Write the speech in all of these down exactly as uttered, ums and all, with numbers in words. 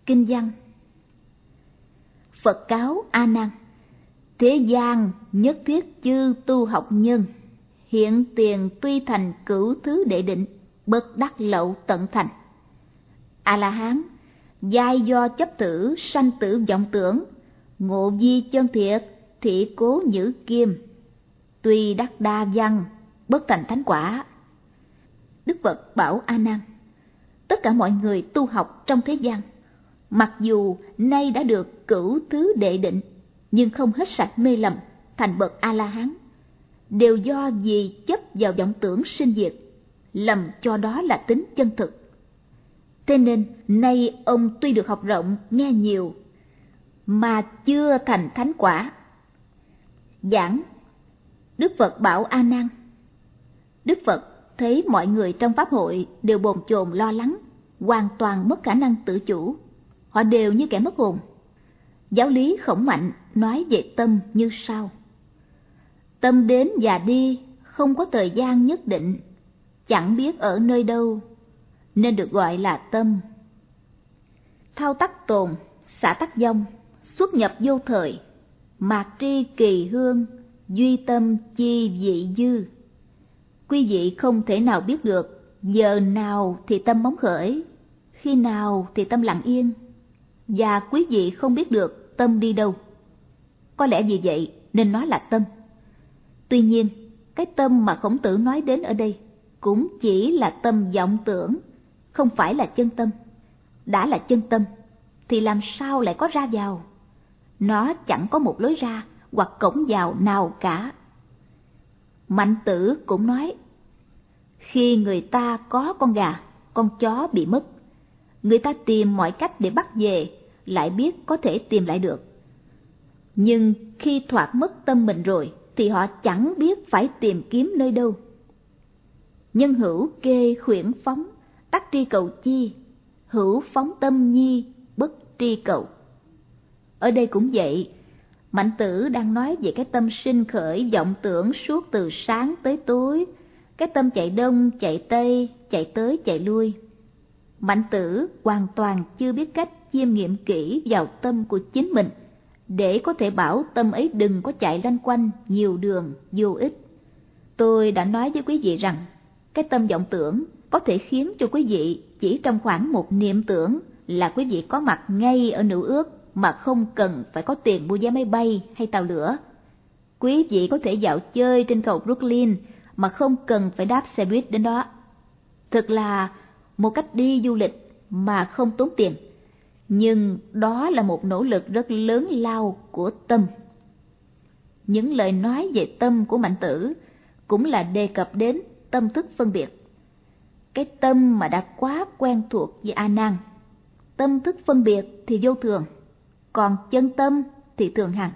Kinh văn. Phật cáo A Nan: thế gian nhất thiết chư tu học nhân, hiện tiền tuy thành cửu thứ đệ định, bất đắc lậu tận thành. A La Hán, giai do chấp tử sanh tử vọng tưởng, ngộ vi chân thiệt, thị cố nhữ kim, tuy đắc đa văn, bất thành thánh quả. Đức Phật bảo A Nan: tất cả mọi người tu học trong thế gian, mặc dù nay đã được cửu thứ đệ định, nhưng không hết sạch mê lầm thành bậc A La Hán, đều do vì chấp vào vọng tưởng sinh diệt, lầm cho đó là tính chân thực. Thế nên nay ông tuy được học rộng nghe nhiều, mà chưa thành thánh quả. Giảng. Đức Phật bảo A Nan: Đức Phật thấy mọi người trong pháp hội đều bồn chồn lo lắng, hoàn toàn mất khả năng tự chủ, họ đều như kẻ mất hồn. Giáo lý Khổng Mạnh nói về tâm như sau: tâm đến và đi, không có thời gian nhất định, chẳng biết ở nơi đâu, nên được gọi là tâm. Thao tắc tồn, xả tắc vong, xuất nhập vô thời, mạt tri kỳ hương, duy tâm chi vị dư. Quý vị không thể nào biết được giờ nào thì tâm bóng khởi, khi nào thì tâm lặng yên, và quý vị không biết được tâm đi đâu. Có lẽ vì vậy nên nói là tâm. Tuy nhiên, cái tâm mà Khổng Tử nói đến ở đây cũng chỉ là tâm vọng tưởng, không phải là chân tâm. Đã là chân tâm thì làm sao lại có ra vào? Nó chẳng có một lối ra hoặc cổng vào nào cả. Mạnh Tử cũng nói: khi người ta có con gà, con chó bị mất, người ta tìm mọi cách để bắt về, lại biết có thể tìm lại được. Nhưng khi thoát mất tâm mình rồi thì họ chẳng biết phải tìm kiếm nơi đâu. Nhân hữu kê khuyển phóng, tắc tri cầu chi, hữu phóng tâm nhi, bất tri cầu. Ở đây cũng vậy, Mạnh Tử đang nói về cái tâm sinh khởi vọng tưởng suốt từ sáng tới tối, cái tâm chạy đông, chạy tây, chạy tới, chạy lui. Mạnh Tử hoàn toàn chưa biết cách chiêm nghiệm kỹ vào tâm của chính mình, để có thể bảo tâm ấy đừng có chạy loanh quanh nhiều đường vô ích. Tôi đã nói với quý vị rằng, cái tâm vọng tưởng có thể khiến cho quý vị chỉ trong khoảng một niệm tưởng là quý vị có mặt ngay ở Nữ Ước, mà không cần phải có tiền mua vé máy bay hay tàu lửa. Quý vị có thể dạo chơi trên cầu Brooklyn mà không cần phải đáp xe buýt đến đó. Thực là một cách đi du lịch mà không tốn tiền, nhưng đó là một nỗ lực rất lớn lao của tâm. Những lời nói về tâm của Mạnh Tử cũng là đề cập đến tâm thức phân biệt. Cái tâm mà đã quá quen thuộc với A Nan, tâm thức phân biệt thì vô thường, còn chân tâm thì thường hằng.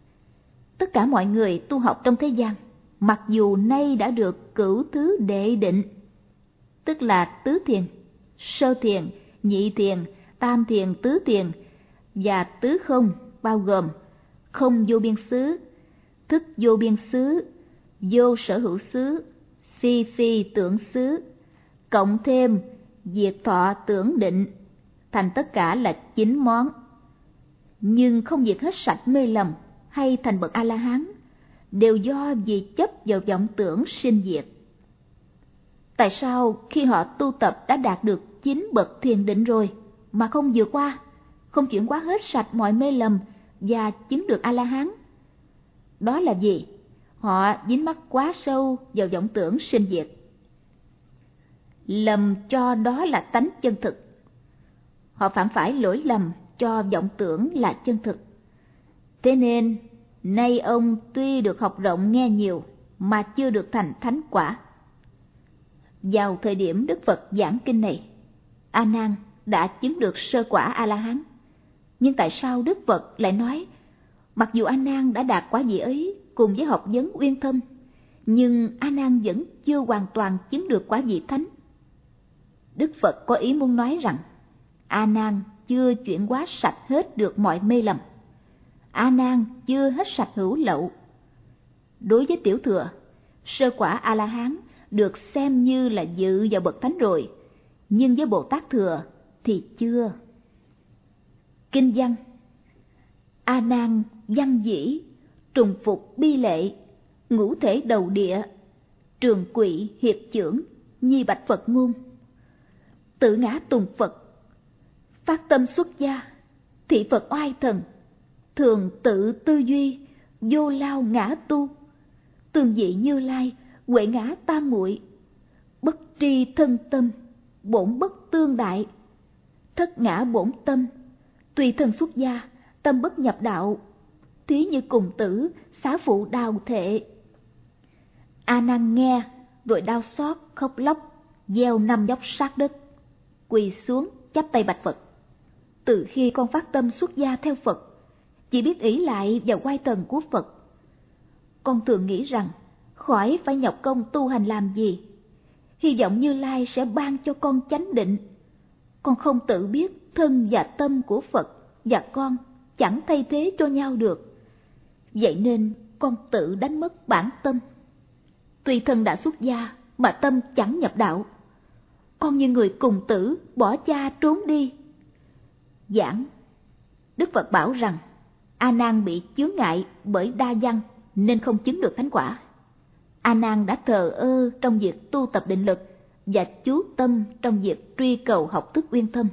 Tất cả mọi người tu học trong thế gian, mặc dù nay đã được cửu thứ đệ định, tức là tứ thiền, sơ thiền, nhị thiền, tam thiền, tứ thiền và tứ không, bao gồm không vô biên xứ, thức vô biên xứ, vô sở hữu xứ, phi phi tưởng xứ, cộng thêm diệt thọ tưởng định, thành tất cả là chín món. Nhưng không diệt hết sạch mê lầm hay thành bậc A-la-hán, đều do vì chấp vào vọng tưởng sinh diệt. Tại sao khi họ tu tập đã đạt được chín bậc thiền định rồi mà không vượt qua, không chuyển hóa hết sạch mọi mê lầm và chứng được A-la-hán? Đó là vì họ dính mắc quá sâu vào vọng tưởng sinh diệt, lầm cho đó là tánh chân thực. Họ phạm phải lỗi lầm cho vọng tưởng là chân thực. Thế nên nay ông tuy được học rộng nghe nhiều mà chưa được thành thánh quả. Vào thời điểm Đức Phật giảng kinh này, A Nan đã chứng được sơ quả A-la-hán. Nhưng tại sao Đức Phật lại nói, mặc dù A Nan đã đạt quả vị ấy cùng với học vấn uyên thâm, nhưng A Nan vẫn chưa hoàn toàn chứng được quả vị thánh? Đức Phật có ý muốn nói rằng A Nan chưa chuyển hóa sạch hết được mọi mê lầm, A Nan chưa hết sạch hữu lậu. Đối với tiểu thừa, sơ quả A-la-hán được xem như là dự vào bậc thánh rồi, nhưng với Bồ Tát thừa thì chưa. Kinh văn: A Nan văn dĩ, trùng phục bi lệ, ngũ thể đầu địa, trường quỵ hiệp chưởng, nhi bạch Phật ngôn. Tự ngã tùng Phật, phát tâm xuất gia, thị Phật oai thần, thường tự tư duy, vô lao ngã tu, tương dị Như Lai, huệ ngã tam muội, bất tri thân tâm, bổn bất tương đại, thất ngã bổn tâm, tùy thân xuất gia, tâm bất nhập đạo, thí như cùng tử, xá phụ đào thệ. A Nan nghe rồi đau xót khóc lóc, gieo năm dốc sát đất, quỳ xuống chắp tay bạch Phật: Từ khi con phát tâm xuất gia theo Phật, chỉ biết ỷ lại vào oai thần của Phật. Con thường nghĩ rằng khỏi phải nhọc công tu hành làm gì, hy vọng Như Lai sẽ ban cho con chánh định. Con không tự biết thân và tâm của Phật và con chẳng thay thế cho nhau được, vậy nên con tự đánh mất bản tâm. Tuy thân đã xuất gia mà tâm chẳng nhập đạo, con như người cùng tử bỏ cha trốn đi. Giảng, Đức Phật bảo rằng A Nan bị chướng ngại bởi đa văn nên không chứng được thánh quả. A Nan đã thờ ơ trong việc tu tập định lực và chú tâm trong việc truy cầu học thức uyên thâm.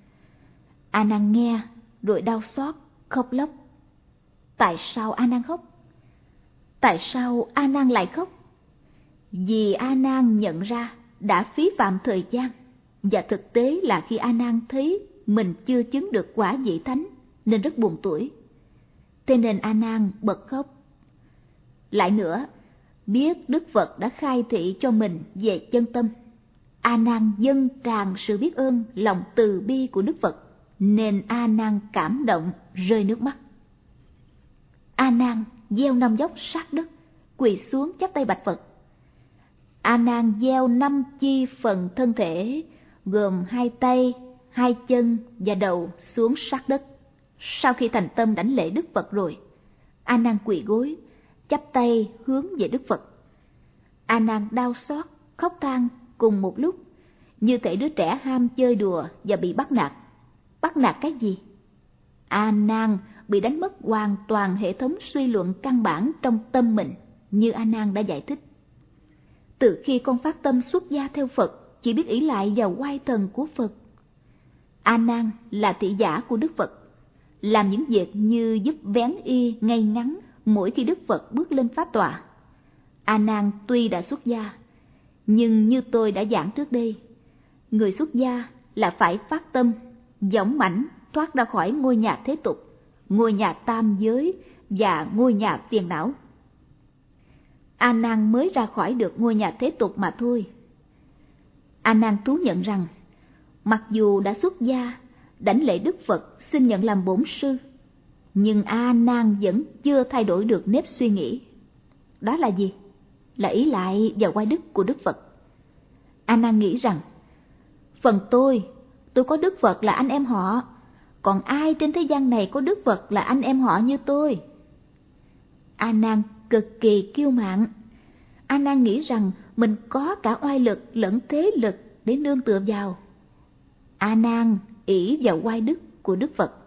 A Nan nghe rồi đau xót khóc lóc. Tại sao A Nan khóc? Tại sao A Nan lại khóc? Vì A Nan nhận ra đã phí phạm thời gian, và thực tế là khi A Nan thấy mình chưa chứng được quả vị thánh nên rất buồn tủi. Thế nên A Nan bật khóc. Lại nữa, biết Đức Phật đã khai thị cho mình về chân tâm, A Nan dâng tràn sự biết ơn lòng từ bi của Đức Phật, nên A Nan cảm động rơi nước mắt. A Nan gieo năm dốc sát đất, quỳ xuống chắp tay bạch Phật. A Nan gieo năm chi phần thân thể, gồm hai tay, hai chân và đầu xuống sát đất. Sau khi thành tâm đảnh lễ Đức Phật rồi, A Nan quỳ gối, chắp tay hướng về Đức Phật. A Nan đau xót, khóc than cùng một lúc, như thể đứa trẻ ham chơi đùa và bị bắt nạt. Bắt nạt cái gì? A Nan bị đánh mất hoàn toàn hệ thống suy luận căn bản trong tâm mình, như A Nan đã giải thích. Từ khi con phát tâm xuất gia theo Phật, chỉ biết ỷ lại vào oai thần của Phật. A Nan là thị giả của Đức Phật, làm những việc như giúp vén y ngay ngắn mỗi khi Đức Phật bước lên pháp tọa. A Nan tuy đã xuất gia, nhưng như tôi đã giảng trước đây, người xuất gia là phải phát tâm dũng mãnh thoát ra khỏi ngôi nhà thế tục, ngôi nhà tam giới và ngôi nhà phiền não. A Nan mới ra khỏi được ngôi nhà thế tục mà thôi. A Nan thú nhận rằng mặc dù đã xuất gia, đảnh lễ Đức Phật xin nhận làm bổn sư, nhưng A Nan vẫn chưa thay đổi được nếp suy nghĩ. Đó là gì? Là ý lại vào oai đức của Đức Phật. A Nan nghĩ rằng phần tôi, tôi có Đức Phật là anh em họ, còn ai trên thế gian này có Đức Phật là anh em họ như tôi? A Nan cực kỳ kiêu mạn. A Nan nghĩ rằng mình có cả oai lực lẫn thế lực để nương tựa vào. A Nan ỷ vào oai đức của Đức Phật.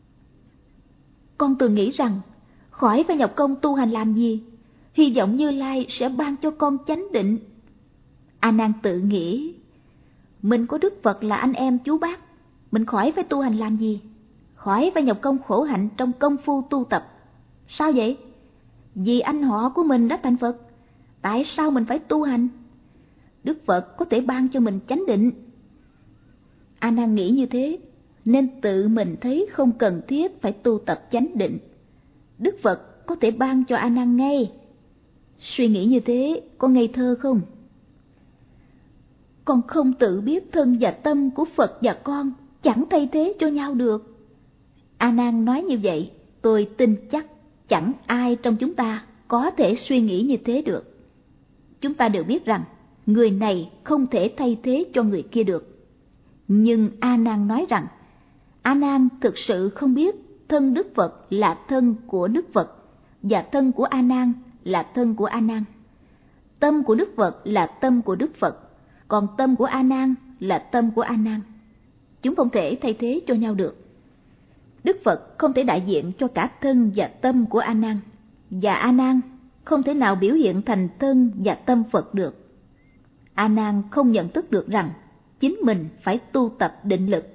Con từng nghĩ rằng khỏi phải nhọc công tu hành làm gì, hy vọng Như Lai sẽ ban cho con chánh định. A Nan tự nghĩ mình có Đức Phật là anh em chú bác, mình khỏi phải tu hành làm gì, khỏi phải nhọc công khổ hạnh trong công phu tu tập. Sao vậy? Vì anh họ của mình đã thành Phật, tại sao mình phải tu hành? Đức Phật có thể ban cho mình chánh định. A Nan nghĩ như thế nên tự mình thấy không cần thiết phải tu tập chánh định. Đức Phật có thể ban cho A Nan ngay. Suy nghĩ như thế có ngây thơ không? Con không tự biết thân và tâm của Phật và con chẳng thay thế cho nhau được. A Nan nói như vậy, tôi tin chắc chẳng ai trong chúng ta có thể suy nghĩ như thế được. Chúng ta đều biết rằng người này không thể thay thế cho người kia được. Nhưng A Nan nói rằng A Nan thực sự không biết thân Đức Phật là thân của Đức Phật và thân của A Nan là thân của A Nan. Tâm của Đức Phật là tâm của Đức Phật, còn tâm của A Nan là tâm của A Nan. Chúng không thể thay thế cho nhau được. Đức Phật không thể đại diện cho cả thân và tâm của A Nan, và A Nan không thể nào biểu hiện thành thân và tâm Phật được. A Nan không nhận thức được rằng chính mình phải tu tập định lực.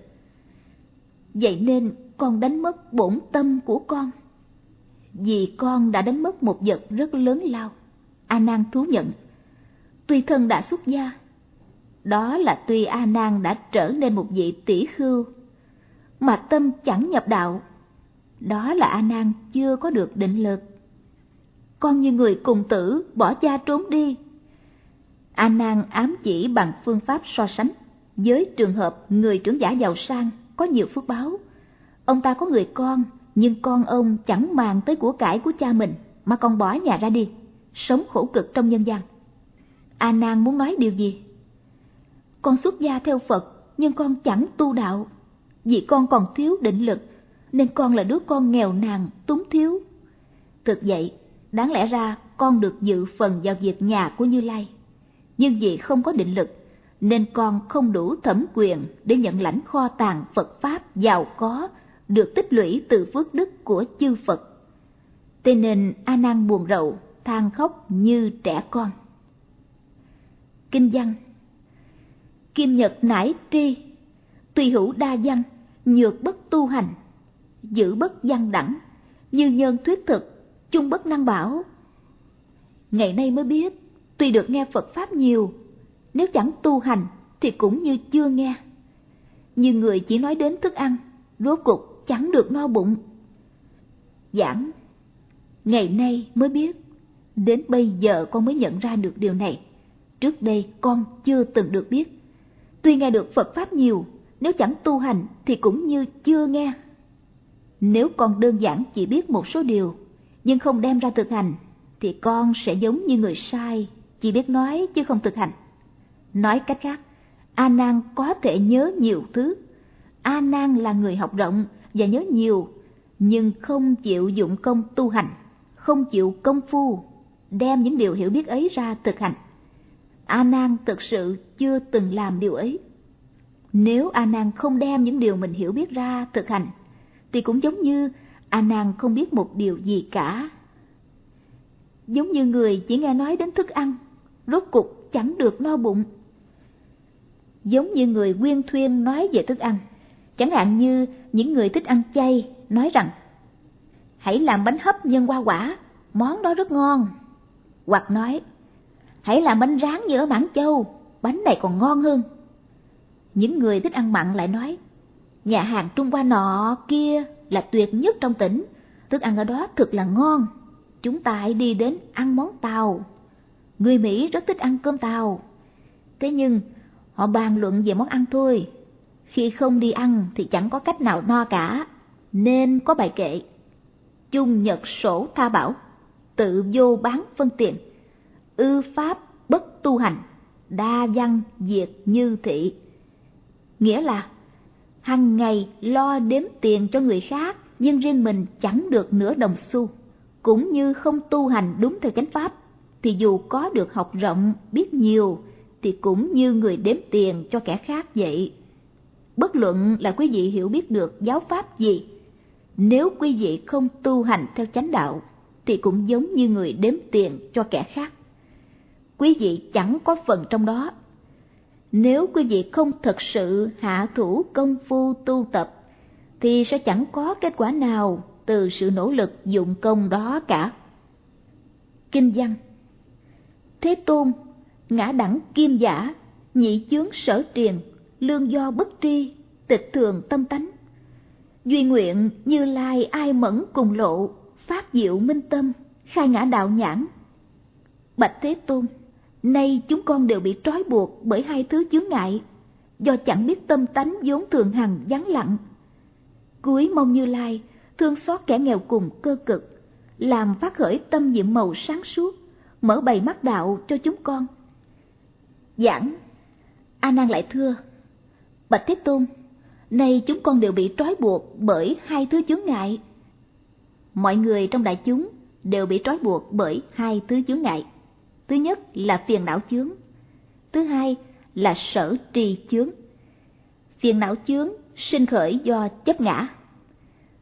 Vậy nên con đánh mất bổn tâm của con. Vì con đã đánh mất một vật rất lớn lao, A Nan thú nhận. Tuy thân đã xuất gia, đó là tuy A Nan đã trở nên một vị tỷ khưu, mà tâm chẳng nhập đạo, đó là A Nan chưa có được định lực. Con như người cùng tử bỏ cha trốn đi. A Nan ám chỉ bằng phương pháp so sánh với trường hợp người trưởng giả giàu sang có nhiều phước báo. Ông ta có người con, nhưng con ông chẳng màng tới của cải của cha mình mà còn bỏ nhà ra đi, sống khổ cực trong nhân gian. A Nan muốn nói điều gì? Con xuất gia theo Phật, nhưng con chẳng tu đạo. Vì con còn thiếu định lực, nên con là đứa con nghèo nàn, túng thiếu. Thực vậy, đáng lẽ ra con được dự phần vào việc nhà của Như Lai. Nhưng vì không có định lực, nên con không đủ thẩm quyền để nhận lãnh kho tàng Phật Pháp giàu có, được tích lũy từ phước đức của chư Phật. Thế nên A Nan buồn rầu, than khóc như trẻ con. Kinh văn: Kim nhật nải tri, tùy hữu đa văn, nhược bất tu hành, giữ bất văn đẳng, như nhân thuyết thực, chung bất năng bảo. Ngày nay mới biết, tuy được nghe Phật Pháp nhiều, nếu chẳng tu hành thì cũng như chưa nghe. Như người chỉ nói đến thức ăn, rốt cuộc chẳng được no bụng. Giảng: Ngày nay mới biết, đến bây giờ con mới nhận ra được điều này. Trước đây con chưa từng được biết. Tuy nghe được Phật Pháp nhiều, nếu chẳng tu hành thì cũng như chưa nghe. Nếu con đơn giản chỉ biết một số điều, nhưng không đem ra thực hành, thì con sẽ giống như người sai, chỉ biết nói chứ không thực hành. Nói cách khác, A Nan có thể nhớ nhiều thứ. A Nan là người học rộng và nhớ nhiều, nhưng không chịu dụng công tu hành, không chịu công phu đem những điều hiểu biết ấy ra thực hành. A Nan thực sự chưa từng làm điều ấy. Nếu A Nan không đem những điều mình hiểu biết ra thực hành, thì cũng giống như A Nan không biết một điều gì cả. Giống như người chỉ nghe nói đến thức ăn, rốt cuộc chẳng được no bụng. Giống như người quyên thuyên nói về thức ăn, chẳng hạn như những người thích ăn chay nói rằng hãy làm bánh hấp nhân hoa quả, món đó rất ngon. Hoặc nói hãy làm bánh rán như ở Mãn Châu, bánh này còn ngon hơn. Những người thích ăn mặn lại nói nhà hàng Trung Hoa nọ kia là tuyệt nhất trong tỉnh, thức ăn ở đó thực là ngon, chúng ta hãy đi đến ăn món Tàu. Người Mỹ rất thích ăn cơm Tàu. Thế nhưng họ bàn luận về món ăn thôi, khi không đi ăn thì chẳng có cách nào no cả, nên có bài kệ: chung nhật sổ tha bảo, tự vô bán phân tiền, ư pháp bất tu hành, đa văn diệt như thị. Nghĩa là hằng ngày lo đếm tiền cho người khác, nhưng riêng mình chẳng được nửa đồng xu. Cũng như không tu hành đúng theo chánh pháp, thì dù có được học rộng, biết nhiều, thì cũng như người đếm tiền cho kẻ khác vậy. Bất luận là quý vị hiểu biết được giáo pháp gì, nếu quý vị không tu hành theo chánh đạo, thì cũng giống như người đếm tiền cho kẻ khác. Quý vị chẳng có phần trong đó. Nếu quý vị không thực sự hạ thủ công phu tu tập, thì sẽ chẳng có kết quả nào từ sự nỗ lực dụng công đó cả. Kinh văn: Thế Tôn, ngã đẳng kim giả, nhị chướng sở triền, lương do bất tri, tịch thường tâm tánh. Duy nguyện Như Lai ai mẫn cùng lộ, pháp diệu minh tâm, khai ngã đạo nhãn. Bạch Thế Tôn, nay chúng con đều bị trói buộc bởi hai thứ chướng ngại, do chẳng biết tâm tánh vốn thường hằng vắng lặng. Cuối mong Như Lai thương xót kẻ nghèo cùng cơ cực, làm phát khởi tâm nhiệm màu sáng suốt, mở bày mắt đạo cho chúng con. Giảng: A Nan lại thưa: Bạch Thế Tôn, nay chúng con đều bị trói buộc bởi hai thứ chướng ngại. Mọi người trong đại chúng đều bị trói buộc bởi hai thứ chướng ngại. Thứ nhất là phiền não chướng, thứ hai là sở tri chướng. Phiền não chướng sinh khởi do chấp ngã,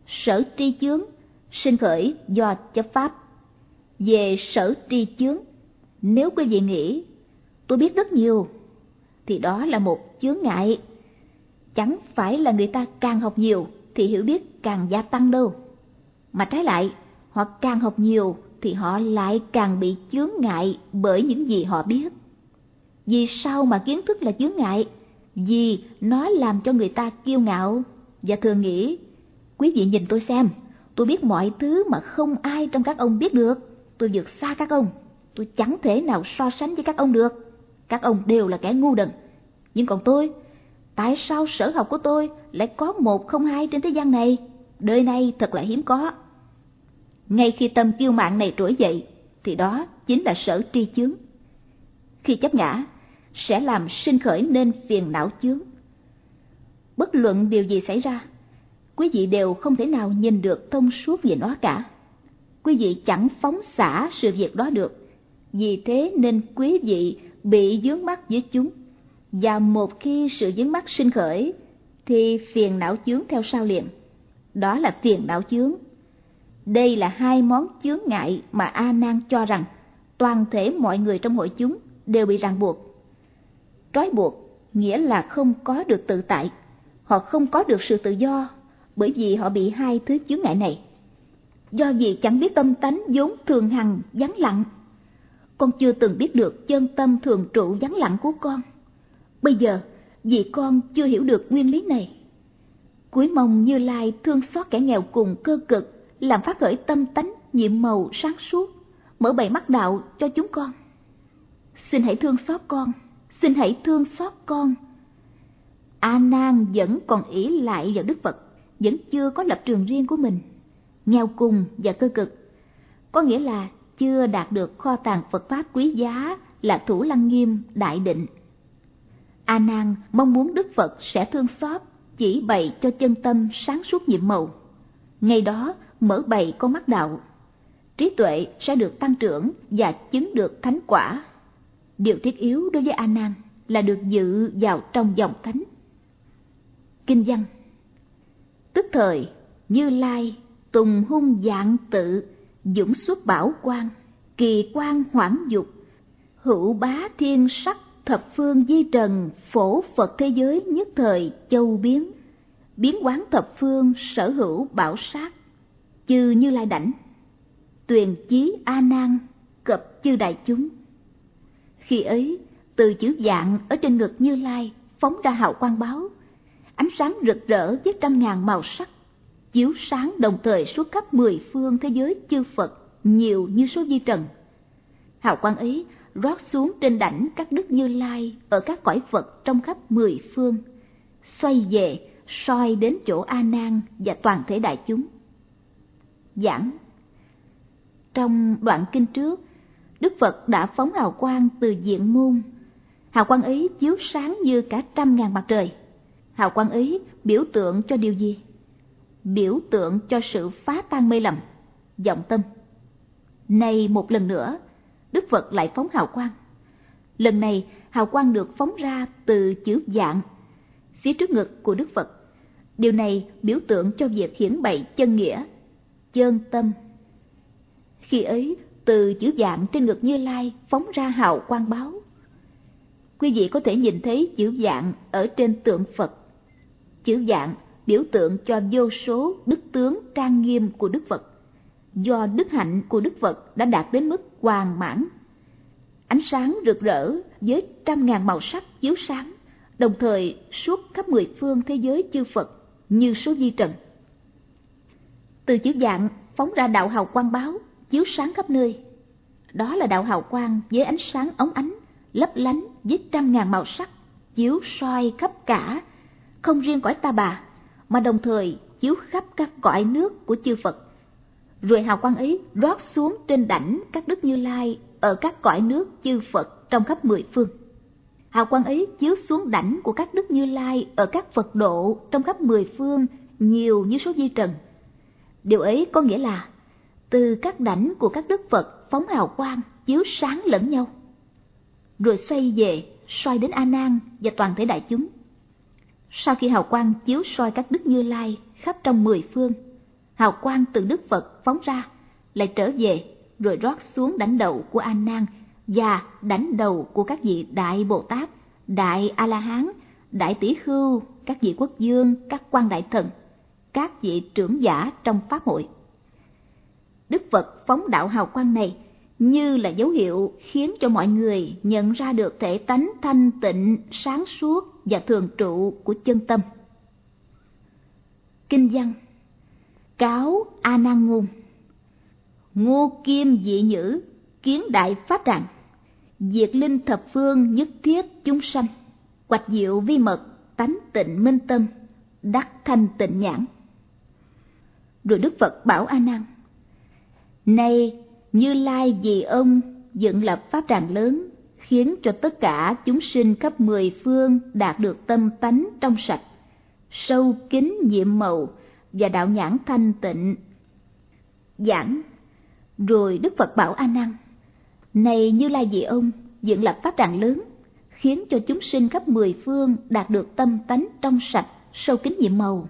Sở tri chướng sinh khởi do chấp pháp. Về sở tri chướng, nếu quý vị nghĩ tôi biết rất nhiều, thì đó là một chướng ngại. Chẳng phải là người ta càng học nhiều thì hiểu biết càng gia tăng đâu. Mà trái lại, họ càng học nhiều thì họ lại càng bị chướng ngại bởi những gì họ biết. Vì sao mà kiến thức là chướng ngại? Vì nó làm cho người ta kiêu ngạo và thường nghĩ, quý vị nhìn tôi xem, tôi biết mọi thứ mà không ai trong các ông biết được. Tôi vượt xa các ông, tôi chẳng thể nào so sánh với các ông được. Các ông đều là kẻ ngu đần. Nhưng còn tôi, tại sao sở học của tôi lại có một không hai trên thế gian này? Đời này thật là hiếm có. Ngay khi tâm kiêu mạn này trỗi dậy, thì đó chính là sở tri chướng. Khi chấp ngã, sẽ làm sinh khởi nên phiền não chướng. Bất luận điều gì xảy ra, quý vị đều không thể nào nhìn được thông suốt về nó cả. Quý vị chẳng phóng xả sự việc đó được. Vì thế nên quý vị bị vướng mắc với chúng. Và một khi sự vướng mắc sinh khởi, thì phiền não chướng theo sau liền. Đó là phiền não chướng. Đây là hai món chướng ngại mà A Nan cho rằng toàn thể mọi người trong hội chúng đều bị ràng buộc. Trói buộc nghĩa là không có được tự tại. Họ không có được sự tự do, bởi vì họ bị hai thứ chướng ngại này. Do vì chẳng biết tâm tánh vốn thường hằng vắng lặng. Con chưa từng biết được chân tâm thường trụ vắng lặng của con. Bây giờ, vì con chưa hiểu được nguyên lý này, cúi mong Như Lai thương xót kẻ nghèo cùng cơ cực, làm phát khởi tâm tánh nhiệm màu sáng suốt, mở bày mắt đạo cho chúng con. Xin hãy thương xót con, xin hãy thương xót con. A Nan vẫn còn ỷ lại vào Đức Phật, vẫn chưa có lập trường riêng của mình. Nghèo cùng và cơ cực có nghĩa là chưa đạt được kho tàng Phật pháp quý giá là Thủ Lăng Nghiêm Đại Định. A Nan mong muốn Đức Phật sẽ thương xót, chỉ bày cho chân tâm sáng suốt nhiệm màu. Ngày đó mở bày con mắt đạo, trí tuệ sẽ được tăng trưởng và chứng được thánh quả. Điều thiết yếu đối với A Nan là được dự vào trong dòng thánh. Kinh văn: tức thời Như Lai tùng hung dạng tự, dũng xuất bảo quang, kỳ quan hoảng dục, hữu bá thiên sắc, thập phương di trần, phổ Phật thế giới nhất thời châu biến, biến quán thập phương sở hữu bảo sát, chư Như Lai đảnh, tuyền chí A Nan cập chư đại chúng. Khi ấy, từ chữ dạng ở trên ngực Như Lai phóng ra hào quang báo, ánh sáng rực rỡ với trăm ngàn màu sắc, chiếu sáng đồng thời suốt khắp mười phương thế giới chư Phật nhiều như số vi trần. Hào quang ấy rót xuống trên đảnh các đức Như Lai ở các cõi Phật trong khắp mười phương, xoay về soi đến chỗ A Nan và toàn thể đại chúng. Giảng: trong đoạn kinh trước, Đức Phật đã phóng hào quang từ diện môn. Hào quang ấy chiếu sáng như cả trăm ngàn mặt trời. Hào quang ấy biểu tượng cho điều gì? Biểu tượng cho sự phá tan mê lầm, vọng tâm. Nay một lần nữa, Đức Phật lại phóng hào quang. Lần này hào quang được phóng ra từ chữ dạng phía trước ngực của Đức Phật. Điều này biểu tượng cho việc hiển bày chân nghĩa, chân tâm. Khi ấy, từ chữ dạng trên ngực Như Lai phóng ra hào quang báo. Quý vị có thể nhìn thấy chữ dạng ở trên tượng Phật. Chữ dạng biểu tượng cho vô số đức tướng trang nghiêm của Đức Phật. Do đức hạnh của Đức Phật đã đạt đến mức hoàn mãn. Ánh sáng rực rỡ với trăm ngàn màu sắc chiếu sáng, đồng thời suốt khắp mười phương thế giới chư Phật như số vi trần. Từ chữ dạng phóng ra đạo hào quang báo, chiếu sáng khắp nơi. Đó là đạo hào quang với ánh sáng óng ánh, lấp lánh với trăm ngàn màu sắc, chiếu soi khắp cả, không riêng cõi Ta Bà, mà đồng thời chiếu khắp các cõi nước của chư Phật. Rồi hào quang ấy rót xuống trên đảnh các đức Như Lai ở các cõi nước chư Phật trong khắp mười phương. Hào quang ấy chiếu xuống đảnh của các đức Như Lai ở các Phật độ trong khắp mười phương nhiều như số vi trần. Điều ấy có nghĩa là từ các đảnh của các đức Phật phóng hào quang chiếu sáng lẫn nhau, rồi xoay về soi đến A Nan và toàn thể đại chúng. Sau khi hào quang chiếu soi các đức Như Lai khắp trong mười phương, hào quang từ Đức Phật phóng ra lại trở về rồi rót xuống đảnh đầu của A Nan và đảnh đầu của các vị đại Bồ Tát, đại A La Hán, đại Tỷ Khưu, các vị quốc vương, các quan đại thần, các vị trưởng giả trong pháp hội. Đức Phật phóng đạo hào quang này như là dấu hiệu khiến cho mọi người nhận ra được thể tánh thanh tịnh, sáng suốt và thường trụ của chân tâm. Kinh văn: Cáo A Nan ngôn: Ngô Kim dị nhữ, kiến đại pháp trạng, diệt linh thập phương nhất thiết chúng sanh, hoạch diệu vi mật, tánh tịnh minh tâm, đắc thanh tịnh nhãn. Rồi Đức Phật bảo A Nan: Này Như Lai vì ông dựng lập pháp tràng lớn, khiến cho tất cả chúng sinh khắp mười phương đạt được tâm tánh trong sạch, sâu kín nhiệm màu và đạo nhãn thanh tịnh. Giảng. Rồi Đức Phật bảo A Nan: Này Như Lai vì ông dựng lập pháp tràng lớn, khiến cho chúng sinh khắp mười phương đạt được tâm tánh trong sạch, sâu kín nhiệm màu.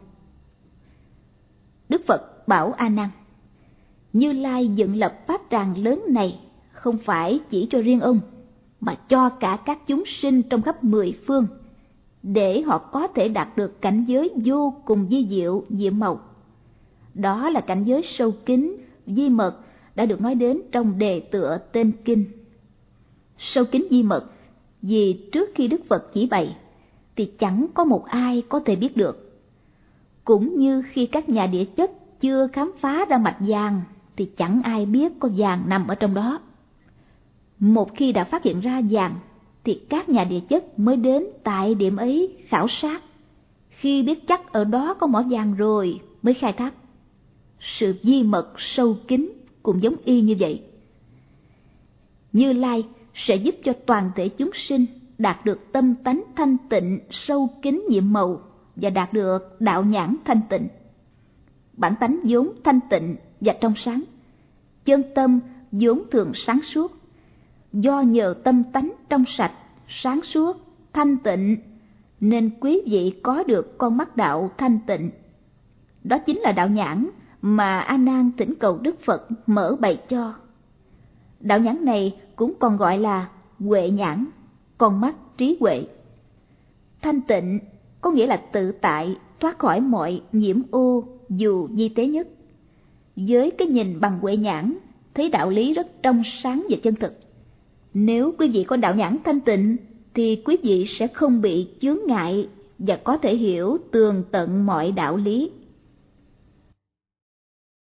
Đức Phật bảo A Nan: Như Lai dựng lập pháp tràng lớn này không phải chỉ cho riêng ông, mà cho cả các chúng sinh trong khắp mười phương, để họ có thể đạt được cảnh giới vô cùng vi diệu, diệm màu. Đó là cảnh giới sâu kín, vi mật đã được nói đến trong đề tựa tên kinh. Sâu kín vi mật vì trước khi Đức Phật chỉ bày thì chẳng có một ai có thể biết được. Cũng như khi các nhà địa chất chưa khám phá ra mạch vàng thì chẳng ai biết có vàng nằm ở trong đó. Một khi đã phát hiện ra vàng thì các nhà địa chất mới đến tại điểm ấy khảo sát. Khi biết chắc ở đó có mỏ vàng rồi mới khai thác. Sự vi mật sâu kín cũng giống y như vậy. Như Lai sẽ giúp cho toàn thể chúng sinh đạt được tâm tánh thanh tịnh, sâu kín nhiệm màu và đạt được đạo nhãn thanh tịnh. Bản tánh vốn thanh tịnh và trong sáng, chân tâm vốn thường sáng suốt. Do nhờ tâm tánh trong sạch, sáng suốt, thanh tịnh nên quý vị có được con mắt đạo thanh tịnh. Đó chính là đạo nhãn mà A Nan thỉnh cầu Đức Phật mở bày cho. Đạo nhãn này cũng còn gọi là huệ nhãn, con mắt trí huệ. Thanh tịnh có nghĩa là tự tại, thoát khỏi mọi nhiễm ô dù vi tế nhất. Với cái nhìn bằng huệ nhãn, thấy đạo lý rất trong sáng và chân thực. Nếu quý vị có đạo nhãn thanh tịnh thì quý vị sẽ không bị chướng ngại và có thể hiểu tường tận mọi đạo lý.